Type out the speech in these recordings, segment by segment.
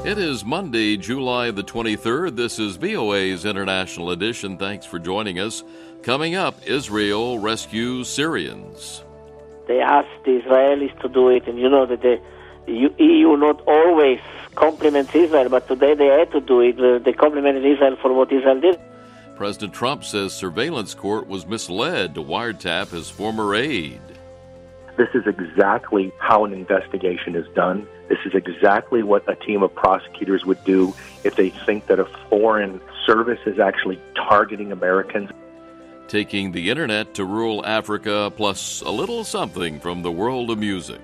It is Monday, July the 23rd. This is VOA's International Edition. Thanks for joining us. Coming up, Israel rescues Syrians. They asked the Israelis to do it, and you know that the EU not always compliments Israel, but today they had to do it. They complimented Israel for what Israel did. President Trump says surveillance court was misled to wiretap his former aide. This is exactly how an investigation is done. This is exactly what a team of prosecutors would do if they think that a foreign service is actually targeting Americans. Taking the internet to rural Africa, plus a little something from the world of music.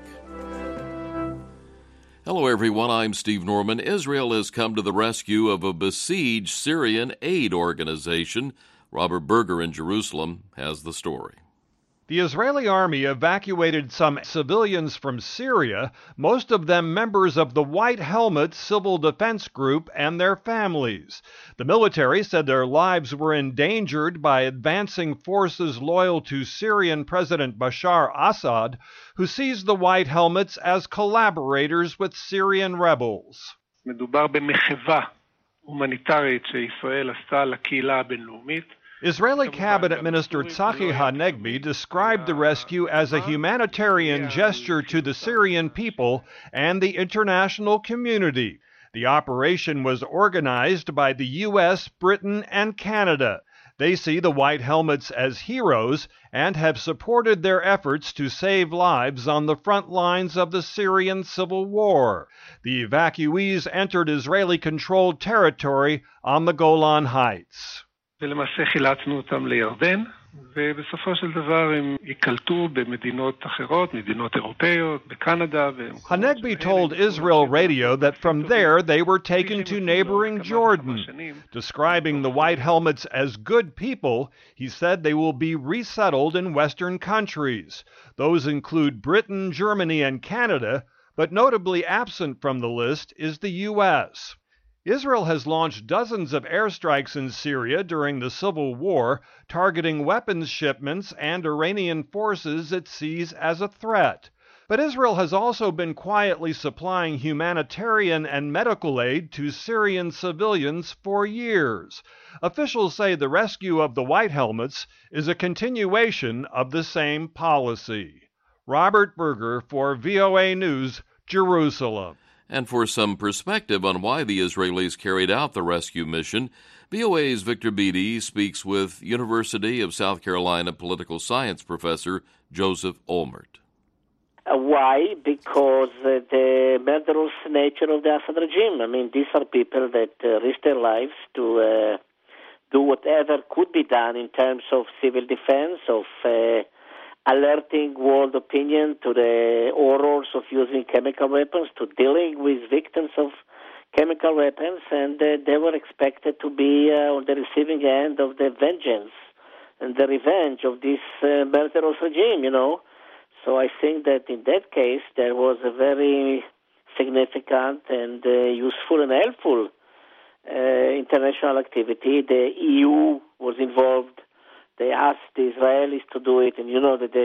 Hello, everyone. I'm Steve Norman. Israel has come to the rescue of a besieged Syrian aid organization. Robert Berger in Jerusalem has the story. The Israeli army evacuated some civilians from Syria, most of them members of the White Helmet Civil Defense Group and their families. The military said their lives were endangered by advancing forces loyal to Syrian President Bashar Assad, who sees the White Helmets as collaborators with Syrian rebels. מדובר במחווה הומניטרית שישראל עשתה לקהילה הבינלאומית. Israeli Cabinet Minister Tzachi Hanegbi described the rescue as a humanitarian gesture to the Syrian people and the international community. The operation was organized by the U.S., Britain, and Canada. They see the White Helmets as heroes and have supported their efforts to save lives on the front lines of the Syrian civil war. The evacuees entered Israeli-controlled territory on the Golan Heights. ולמעשה חילצנו אותם לירדן, ובסופו של דבר הם ייקלטו במדינות אחרות, מדינות אירופאיות, בקנדה. Hanegbi told Israel Radio that from there they were taken to neighboring Jordan. Describing the White Helmets as good people, he said they will be resettled in Western countries. Those include Britain, Germany, and Canada, but notably absent from the list is the U.S. Israel has launched dozens of airstrikes in Syria during the civil war, targeting weapons shipments and Iranian forces it sees as a threat. But Israel has also been quietly supplying humanitarian and medical aid to Syrian civilians for years. Officials say the rescue of the White Helmets is a continuation of the same policy. Robert Berger for VOA News, Jerusalem. And for some perspective on why the Israelis carried out the rescue mission, VOA's Victor Beatty speaks with University of South Carolina political science professor Joseph Olmert. Why? Because the murderous nature of the Assad regime. I mean, these are people that risk their lives to do whatever could be done in terms of civil defense, of alerting world opinion to the horrors of using chemical weapons, to dealing with victims of chemical weapons, and they were expected to be on the receiving end of the vengeance and the revenge of this murderous regime, you know. So I think that in that case there was a very significant and useful and helpful international activity. The EU was involved. They asked the Israelis to do it, and you know that the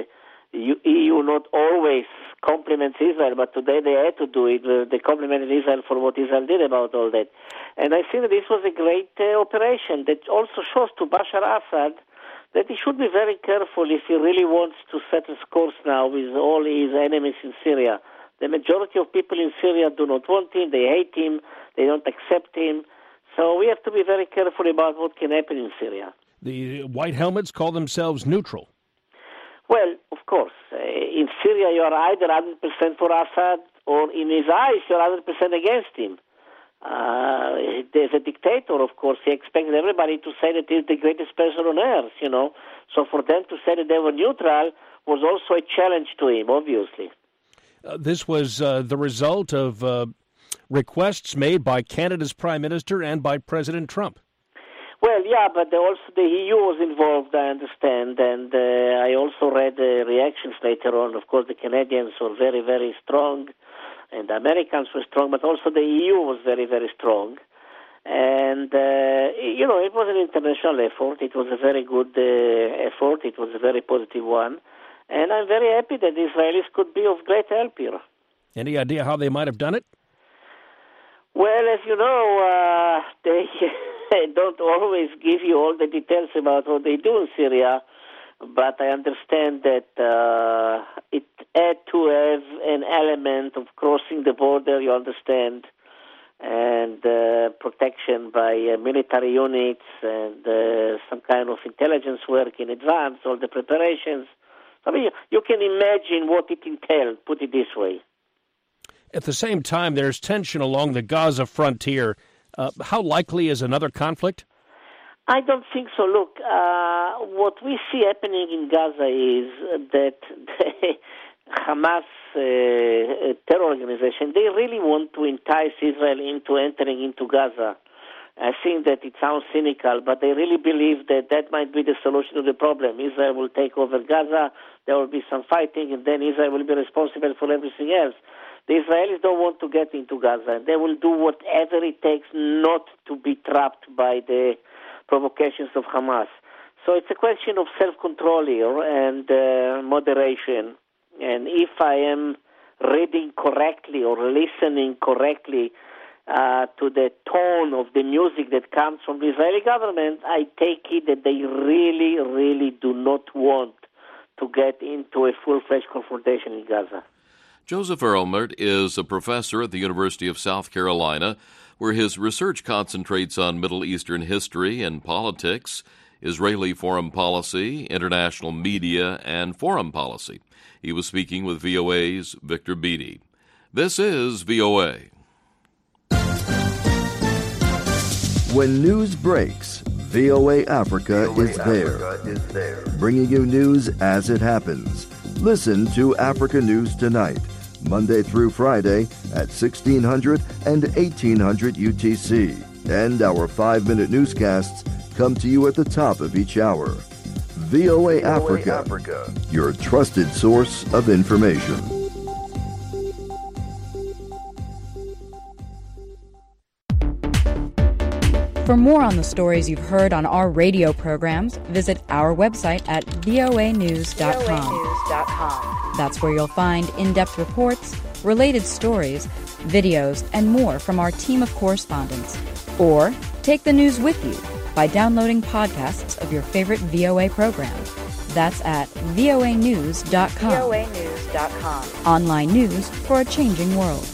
EU not always compliments Israel, but today they had to do it. They complimented Israel for what Israel did about all that. And I think that this was a great operation that also shows to Bashar Assad that he should be very careful if he really wants to set his course now with all his enemies in Syria. The majority of people in Syria do not want him, they hate him, they don't accept him. So we have to be very careful about what can happen in Syria. The White Helmets call themselves neutral. Well, of course. In Syria, you are either 100% for Assad, or in his eyes, you're 100% against him. There's a dictator, of course. He expected everybody to say that he's the greatest person on earth, you know. So for them to say that they were neutral was also a challenge to him, obviously. This was the result of requests made by Canada's Prime Minister and by President Trump. Well, yeah, but also the EU was involved, I understand, and I also read the reactions later on. Of course, the Canadians were very, very strong, and the Americans were strong, but also the EU was very, very strong. And, you know, it was an international effort. It was a very good effort. It was a very positive one. And I'm very happy that the Israelis could be of great help here. Any idea how they might have done it? Well, as you know, they don't always give you all the details about what they do in Syria, but I understand that it had to have an element of crossing the border, you understand, and protection by military units and some kind of intelligence work in advance, all the preparations. I mean, you can imagine what it entailed, put it this way. At the same time, there's tension along the Gaza frontier. How likely is another conflict? I don't think so. Look, what we see happening in Gaza is that the Hamas terror organization, they really want to entice Israel into entering into Gaza. I think that it sounds cynical, but they really believe that that might be the solution to the problem. Israel will take over Gaza, there will be some fighting, and then Israel will be responsible for everything else. The Israelis don't want to get into Gaza. They will do whatever it takes not to be trapped by the provocations of Hamas. So it's a question of self-control here and moderation. And if I am reading correctly or listening correctly to the tone of the music that comes from the Israeli government, I take it that they really, really do not want to get into a full-fledged confrontation in Gaza. Joseph Erlmert is a professor at the University of South Carolina, where his research concentrates on Middle Eastern history and politics, Israeli foreign policy, international media, and foreign policy. He was speaking with VOA's Victor Beattie. This is VOA. When news breaks, VOA Africa is there, bringing you news as it happens. Listen to Africa News Tonight, Monday through Friday at 1600 and 1800 UTC. And our 5-minute newscasts come to you at the top of each hour. VOA Africa, your trusted source of information. For more on the stories you've heard on our radio programs, visit our website at voanews.com. That's where you'll find in-depth reports, related stories, videos, and more from our team of correspondents. Or take the news with you by downloading podcasts of your favorite VOA programs. That's at voanews.com. Online news for a changing world.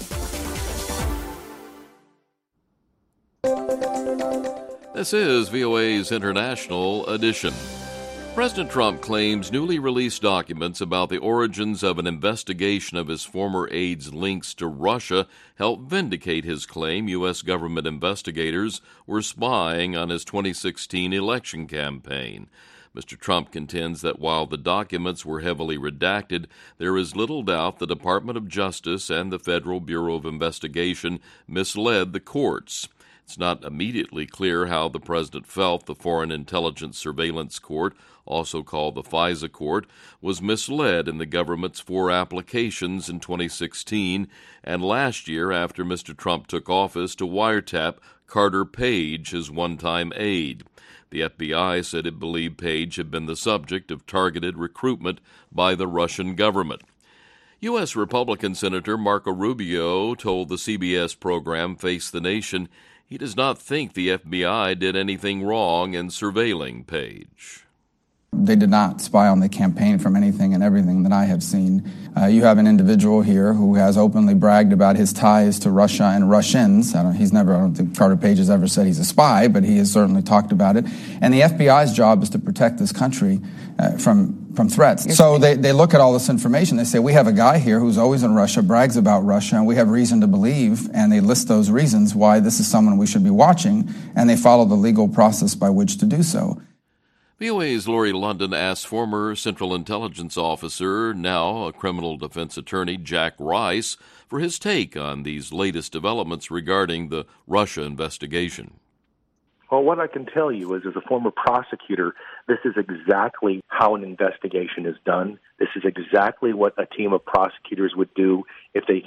This is VOA's International Edition. President Trump claims newly released documents about the origins of an investigation of his former aide's links to Russia helped vindicate his claim U.S. government investigators were spying on his 2016 election campaign. Mr. Trump contends that while the documents were heavily redacted, there is little doubt the Department of Justice and the Federal Bureau of Investigation misled the courts. It's not immediately clear how the president felt the Foreign Intelligence Surveillance Court, also called the FISA Court, was misled in the government's 4 applications in 2016 and last year after Mr. Trump took office to wiretap Carter Page, his one-time aide. The FBI said it believed Page had been the subject of targeted recruitment by the Russian government. U.S. Republican Senator Marco Rubio told the CBS program Face the Nation he does not think the FBI did anything wrong in surveilling Page. They did not spy on the campaign from anything and everything that I have seen. You have an individual here who has openly bragged about his ties to Russia and Russians. I don't think Carter Page has ever said he's a spy, but he has certainly talked about it. And the FBI's job is to protect this country from threats. So they look at all this information. They say, we have a guy here who's always in Russia, brags about Russia, and we have reason to believe, and they list those reasons why this is someone we should be watching, and they follow the legal process by which to do so. VOA's Laurie London asked former Central Intelligence Officer, now a criminal defense attorney, Jack Rice, for his take on these latest developments regarding the Russia investigation. Well, what I can tell you is, as a former prosecutor, this is exactly how an investigation is done. This is exactly what a team of prosecutors would do if they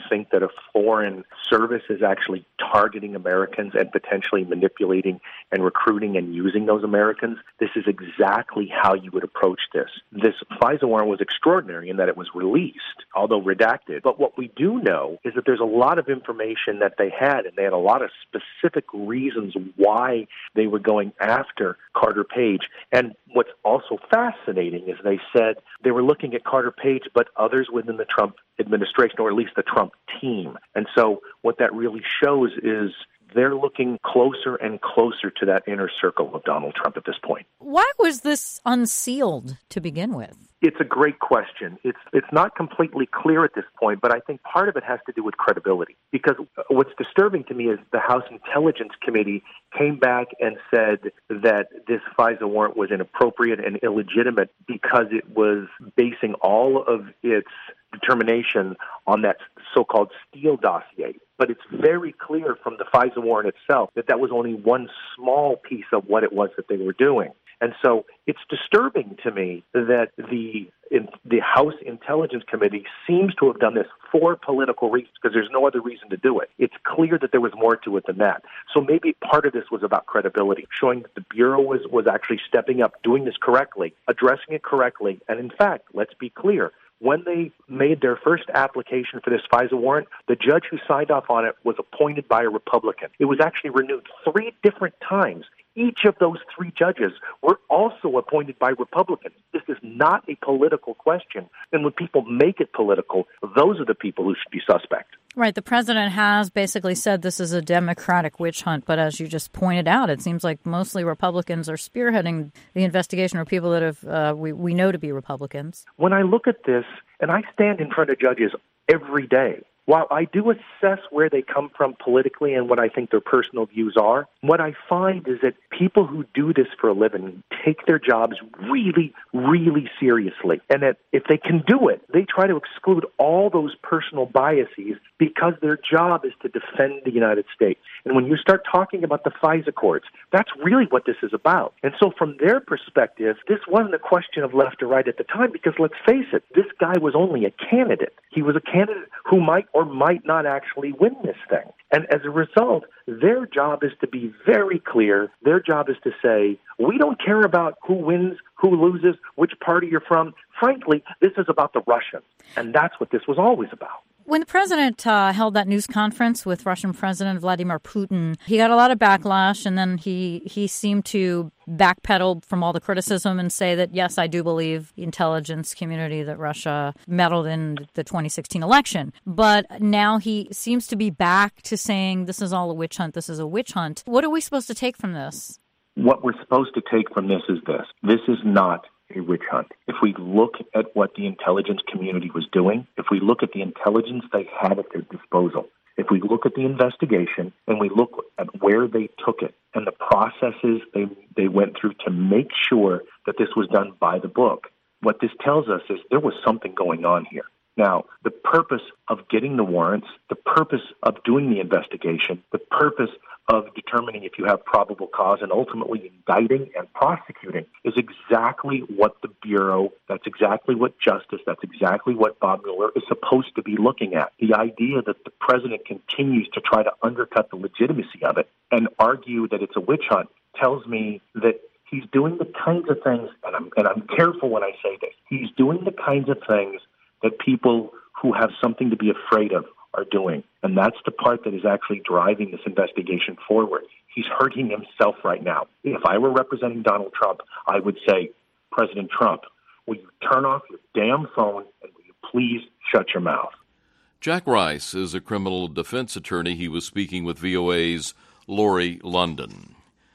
think that a foreign service is actually targeting Americans and potentially manipulating and recruiting and using those Americans, this is exactly how you would approach this. This FISA warrant was extraordinary in that it was released, although redacted. But what we do know is that there's a lot of information that they had, and they had a lot of specific reasons why they were going after Carter Page. And what's also fascinating is they said they were looking at Carter Page, but others within the Trump administration, or at least the Trump team. And so what that really shows is they're looking closer and closer to that inner circle of Donald Trump at this point. Why was this unsealed to begin with? It's a great question. It's not completely clear at this point, but I think part of it has to do with credibility. Because what's disturbing to me is the House Intelligence Committee came back and said that this FISA warrant was inappropriate and illegitimate because it was basing all of its determination on that so-called Steele dossier. But it's very clear from the FISA warrant itself that that was only one small piece of what it was that they were doing. And so it's disturbing to me that the House Intelligence Committee seems to have done this for political reasons, because there's no other reason to do it. It's clear that there was more to it than that. So maybe part of this was about credibility, showing that the Bureau was actually stepping up, doing this correctly, addressing it correctly. And in fact, let's be clear, when they made their first application for this FISA warrant, the judge who signed off on it was appointed by a Republican. It was actually renewed 3 different times. Each of those 3 judges were also appointed by Republicans. This is not a political question. And when people make it political, those are the people who should be suspect. Right. The president has basically said this is a Democratic witch hunt. But as you just pointed out, it seems like mostly Republicans are spearheading the investigation, or people that have we know to be Republicans. When I look at this, and I stand in front of judges every day, while I do assess where they come from politically and what I think their personal views are, what I find is that people who do this for a living take their jobs really, really seriously. And that if they can do it, they try to exclude all those personal biases because their job is to defend the United States. And when you start talking about the FISA courts, that's really what this is about. And so from their perspective, this wasn't a question of left or right at the time, because let's face it, this guy was only a candidate. He was a candidate who might or might not actually win this thing. And as a result, their job is to be very clear. Their job is to say, we don't care about who wins, who loses, which party you're from. Frankly, this is about the Russians. And that's what this was always about. When the president held that news conference with Russian President Vladimir Putin, he got a lot of backlash, and then he seemed to backpedal from all the criticism and say that, yes, I do believe the intelligence community that Russia meddled in the 2016 election. But now he seems to be back to saying this is all a witch hunt, this is a witch hunt. What are we supposed to take from this? What we're supposed to take from this is this. This is not a witch hunt. If we look at what the intelligence community was doing, if we look at the intelligence they had at their disposal, if we look at the investigation and we look at where they took it and the processes they went through to make sure that this was done by the book, what this tells us is there was something going on here. Now, the purpose of getting the warrants, the purpose of doing the investigation, the purpose of determining if you have probable cause and ultimately indicting and prosecuting is exactly what the Bureau, that's exactly what Justice, that's exactly what Bob Mueller is supposed to be looking at. The idea that the president continues to try to undercut the legitimacy of it and argue that it's a witch hunt tells me that he's doing the kinds of things, and I'm careful when I say this, he's doing the kinds of things that people who have something to be afraid of are doing. And that's the part that is actually driving this investigation forward. He's hurting himself right now. If I were representing Donald Trump, I would say, President Trump, will you turn off your damn phone and will you please shut your mouth? Jack Rice is a criminal defense attorney. He was speaking with VOA's Lori London.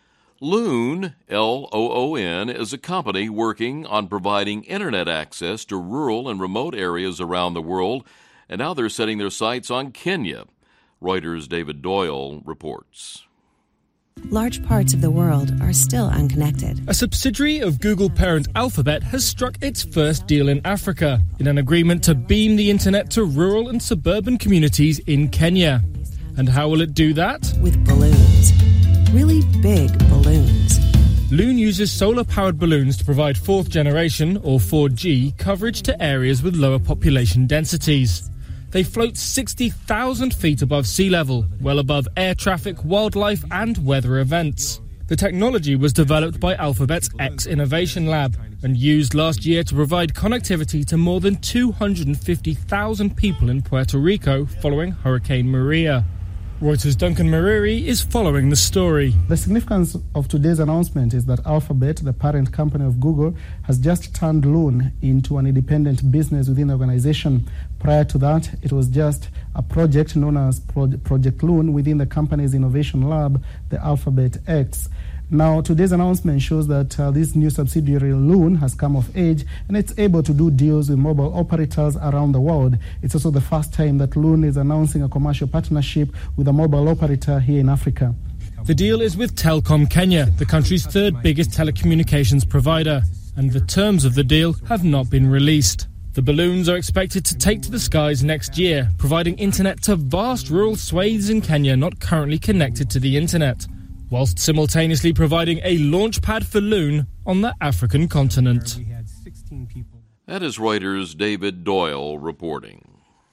Loon, Loon, is a company working on providing Internet access to rural and remote areas around the world, and now they're setting their sights on Kenya. Reuters' David Doyle reports. Large parts of the world are still unconnected. A subsidiary of Google parent Alphabet has struck its first deal in Africa in an agreement to beam the Internet to rural and suburban communities in Kenya. And how will it do that? With balloons. Really big balloons. Loon uses solar-powered balloons to provide fourth-generation, or 4G, coverage to areas with lower population densities. They float 60,000 feet above sea level, well above air traffic, wildlife and weather events. The technology was developed by Alphabet's X Innovation Lab and used last year to provide connectivity to more than 250,000 people in Puerto Rico following Hurricane Maria. Reuters' Duncan Mariri is following the story. The significance of today's announcement is that Alphabet, the parent company of Google, has just turned Loon into an independent business within the organization. Prior to that, it was just a project known as Project Loon within the company's innovation lab, the Alphabet X. Now, today's announcement shows that this new subsidiary, Loon, has come of age and it's able to do deals with mobile operators around the world. It's also the first time that Loon is announcing a commercial partnership with a mobile operator here in Africa. The deal is with Telkom Kenya, the country's third biggest telecommunications provider, and the terms of the deal have not been released. The balloons are expected to take to the skies next year, providing internet to vast rural swathes in Kenya not currently connected to the internet, whilst simultaneously providing a launch pad for Loon on the African continent. That is Reuters' David Doyle reporting.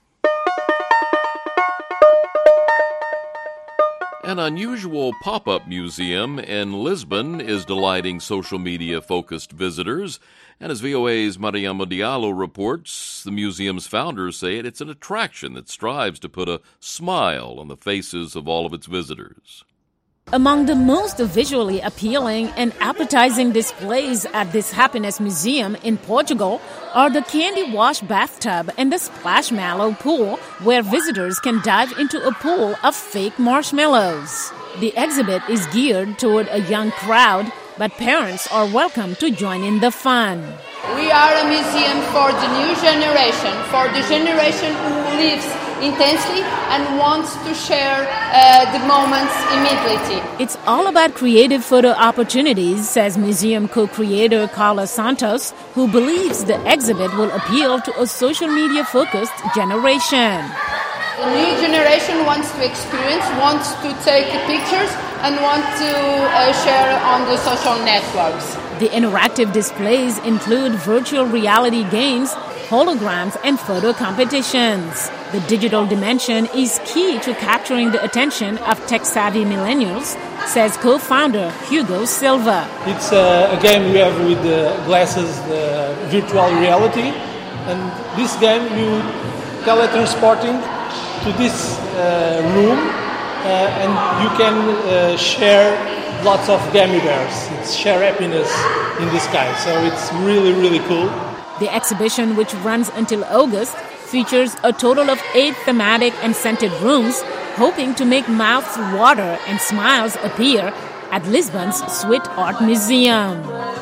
An unusual pop-up museum in Lisbon is delighting social media-focused visitors. And as VOA's Mariama Diallo reports, the museum's founders say it's an attraction that strives to put a smile on the faces of all of its visitors. Among the most visually appealing and appetizing displays at this happiness museum in Portugal are the candy wash bathtub and the splashmallow pool, where visitors can dive into a pool of fake marshmallows. The exhibit is geared toward a young crowd, but parents are welcome to join in the fun. We are a museum for the new generation, for the generation who lives intensely and wants to share the moments immediately. It's all about creative photo opportunities, says museum co-creator Carla Santos, who believes the exhibit will appeal to a social media-focused generation. The new generation wants to experience, wants to take pictures, and want to share on the social networks. The interactive displays include virtual reality games, holograms, and photo competitions. The digital dimension is key to capturing the attention of tech-savvy millennials, says co-founder Hugo Silva. It's a game we have with the glasses, the virtual reality, and this game you teletransporting to this room and you can share lots of gummy bears. It's share happiness in the sky, so it's really, really cool. The exhibition, which runs until August, features a total of 8 thematic and scented rooms, hoping to make mouths water and smiles appear at Lisbon's Sweet Art Museum.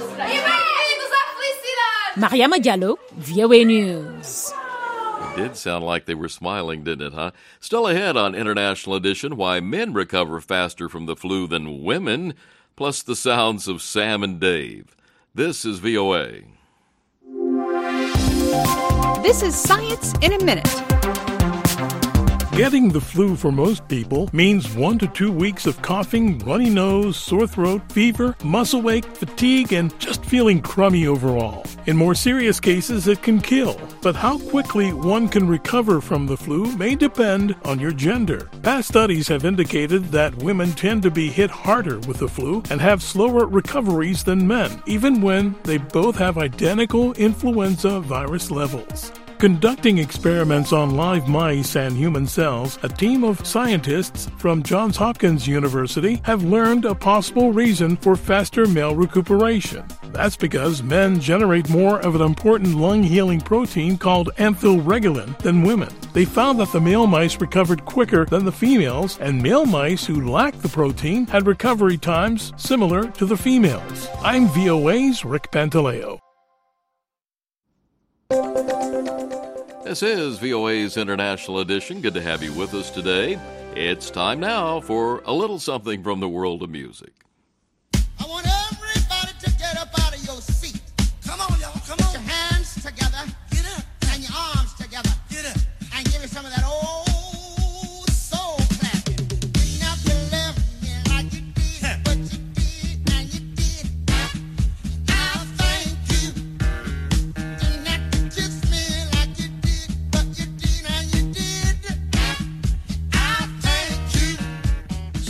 Mariama Diallo, VOA News. It did sound like they were smiling, didn't it, huh? Still ahead on International Edition, why men recover faster from the flu than women, plus the sounds of Sam and Dave. This is VOA. This is Science in a Minute. Getting the flu for most people means 1 to 2 weeks of coughing, runny nose, sore throat, fever, muscle ache, fatigue, and just feeling crummy overall. In more serious cases, it can kill. But how quickly one can recover from the flu may depend on your gender. Past studies have indicated that women tend to be hit harder with the flu and have slower recoveries than men, even when they both have identical influenza virus levels. Conducting experiments on live mice and human cells, a team of scientists from Johns Hopkins University have learned a possible reason for faster male recuperation. That's because men generate more of an important lung-healing protein called anthilregulin than women. They found that the male mice recovered quicker than the females, and male mice who lacked the protein had recovery times similar to the females. I'm VOA's Rick Pantaleo. This is VOA's International Edition. Good to have you with us today. It's time now for a little something from the world of music. I want everybody to get up out of your seat. Come on, y'all, come on. Put your hands together. Get up. And your arms together. Get up. And give me some of that old soul clapping. Bring up your left hand like you did, but you did, and you did. I'll thank you. Didn't have to kiss me like you did, but you did, and you did.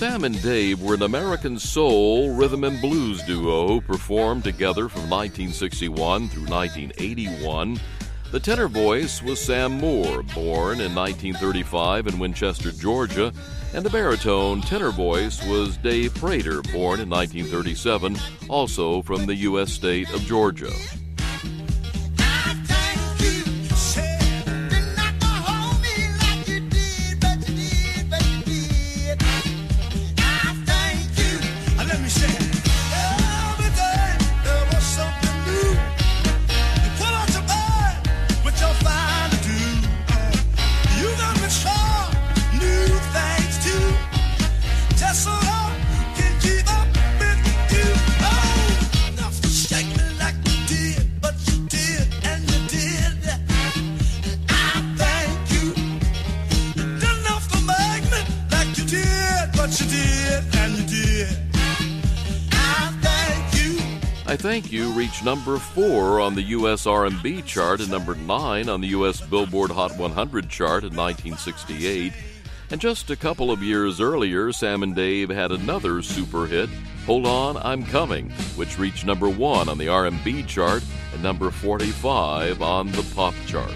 Sam and Dave were an American soul, rhythm, and blues duo who performed together from 1961 through 1981. The tenor voice was Sam Moore, born in 1935 in Winchester, Georgia, and the baritone tenor voice was Dave Prater, born in 1937, also from the U.S. state of Georgia. I Thank You reached number 4 on the U.S. R&B chart and number 9 on the U.S. Billboard Hot 100 chart in 1968. And just a couple of years earlier, Sam and Dave had another super hit, Hold On, I'm Coming, which reached number 1 on the R&B chart and number 45 on the pop chart.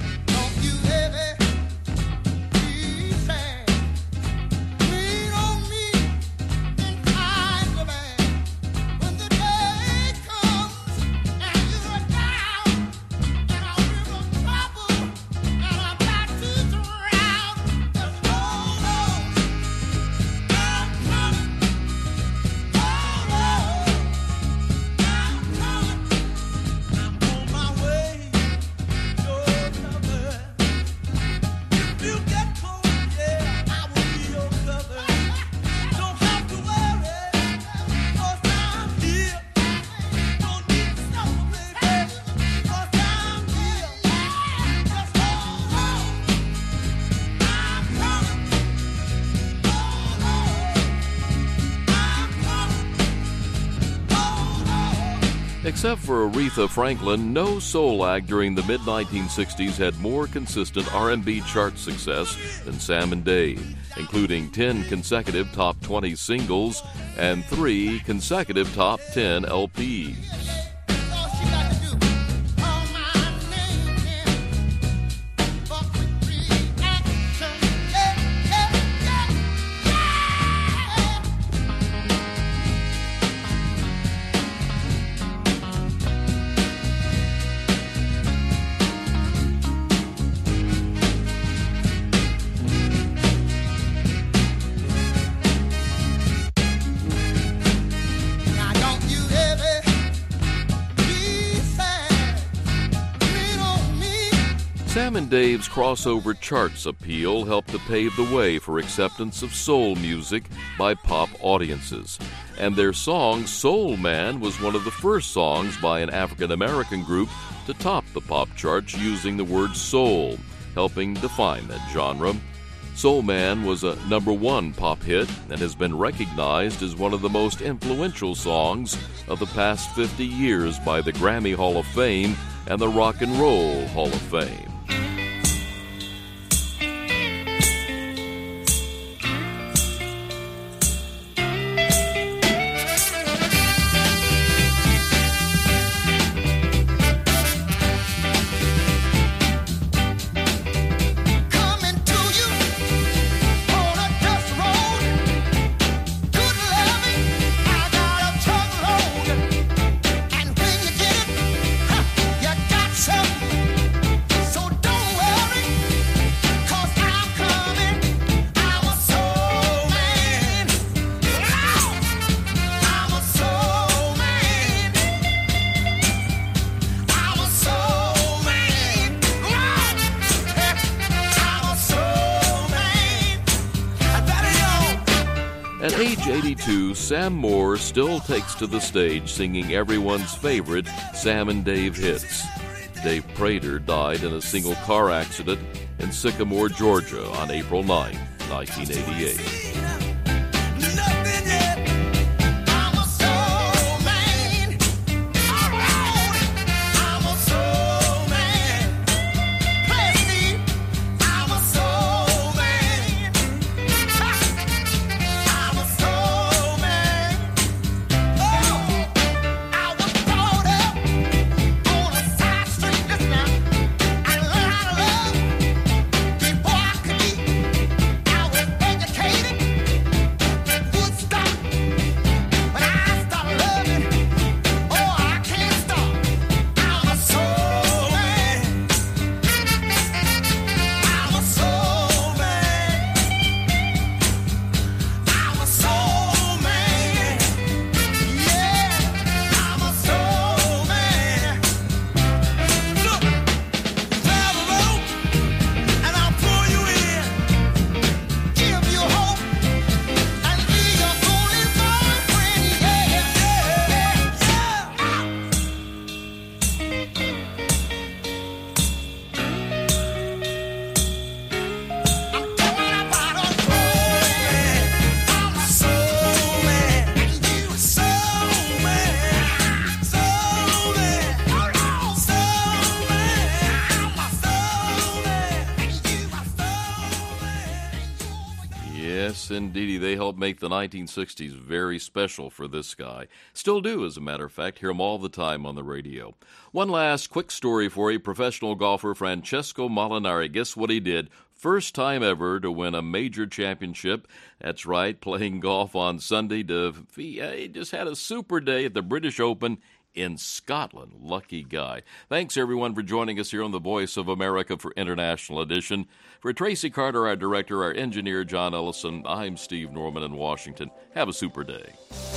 Except for Aretha Franklin, no soul act during the mid-1960s had more consistent R&B chart success than Sam and Dave, including 10 consecutive top 20 singles and 3 consecutive top 10 LPs. Sam and Dave's crossover charts appeal helped to pave the way for acceptance of soul music by pop audiences. And their song Soul Man was one of the first songs by an African-American group to top the pop charts using the word soul, helping define that genre. Soul Man was a number 1 pop hit and has been recognized as one of the most influential songs of the past 50 years by the Grammy Hall of Fame and the Rock and Roll Hall of Fame. At age 82, Sam Moore still takes to the stage singing everyone's favorite Sam and Dave hits. Dave Prater died in a single car accident in Sycamore, Georgia on April 9, 1988. Yes, indeedy. They helped make the 1960s very special for this guy. Still do, as a matter of fact. Hear him all the time on the radio. One last quick story for you. Professional golfer Francesco Molinari. Guess what he did? First time ever to win a major championship. That's right, playing golf on Sunday. He just had a super day at the British Open in Scotland. Lucky guy. Thanks, everyone, for joining us here on the Voice of America for International Edition. For Tracy Carter, our director, our engineer, John Ellison, I'm Steve Norman in Washington. Have a super day.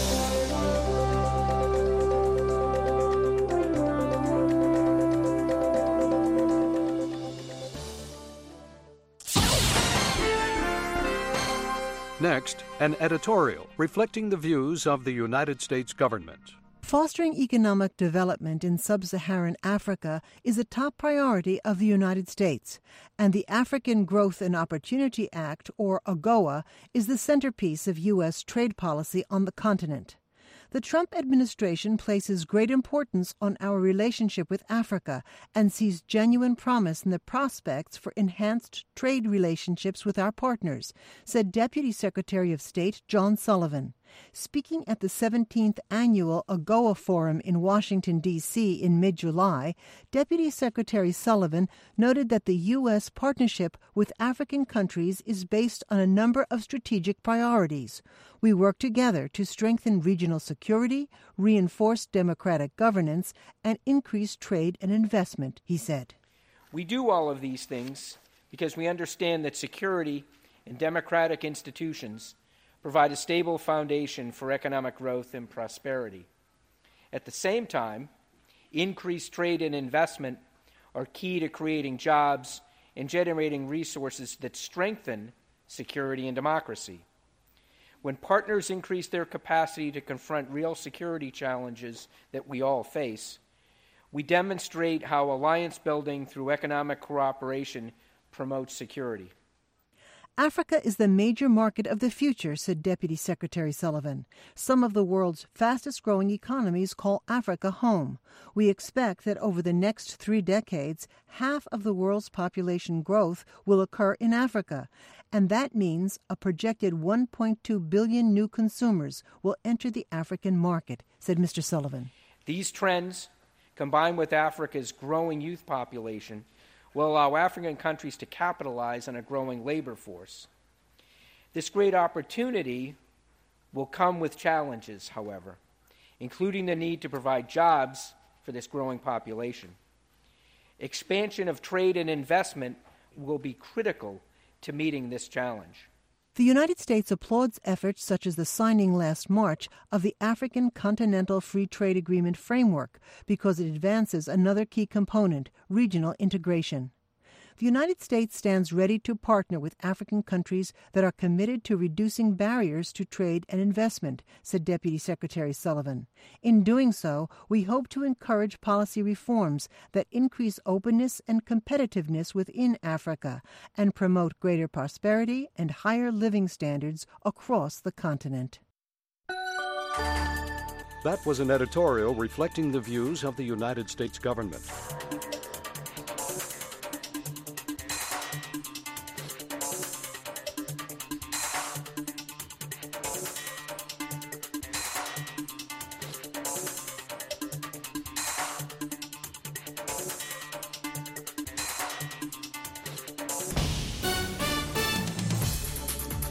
Next, an editorial reflecting the views of the United States government. Fostering economic development in sub-Saharan Africa is a top priority of the United States, and the African Growth and Opportunity Act, or AGOA, is the centerpiece of U.S. trade policy on the continent. The Trump administration places great importance on our relationship with Africa and sees genuine promise in the prospects for enhanced trade relationships with our partners, said Deputy Secretary of State John Sullivan. Speaking at the 17th Annual AGOA Forum in Washington, D.C. in mid-July, Deputy Secretary Sullivan noted that the U.S. partnership with African countries is based on a number of strategic priorities. We work together to strengthen regional security, reinforce democratic governance, and increase trade and investment, he said. We do all of these things because we understand that security and democratic institutions provide a stable foundation for economic growth and prosperity. At the same time, increased trade and investment are key to creating jobs and generating resources that strengthen security and democracy. When partners increase their capacity to confront real security challenges that we all face, we demonstrate how alliance building through economic cooperation promotes security. Africa is the major market of the future, said Deputy Secretary Sullivan. Some of the world's fastest-growing economies call Africa home. We expect that over the next 3 decades, half of the world's population growth will occur in Africa, and that means a projected 1.2 billion new consumers will enter the African market, said Mr. Sullivan. These trends, combined with Africa's growing youth population, will allow African countries to capitalize on a growing labor force. This great opportunity will come with challenges, however, including the need to provide jobs for this growing population. Expansion of trade and investment will be critical to meeting this challenge. The United States applauds efforts such as the signing last March of the African Continental Free Trade Agreement framework because it advances another key component, regional integration. The United States stands ready to partner with African countries that are committed to reducing barriers to trade and investment, said Deputy Secretary Sullivan. In doing so, we hope to encourage policy reforms that increase openness and competitiveness within Africa and promote greater prosperity and higher living standards across the continent. That was an editorial reflecting the views of the United States government.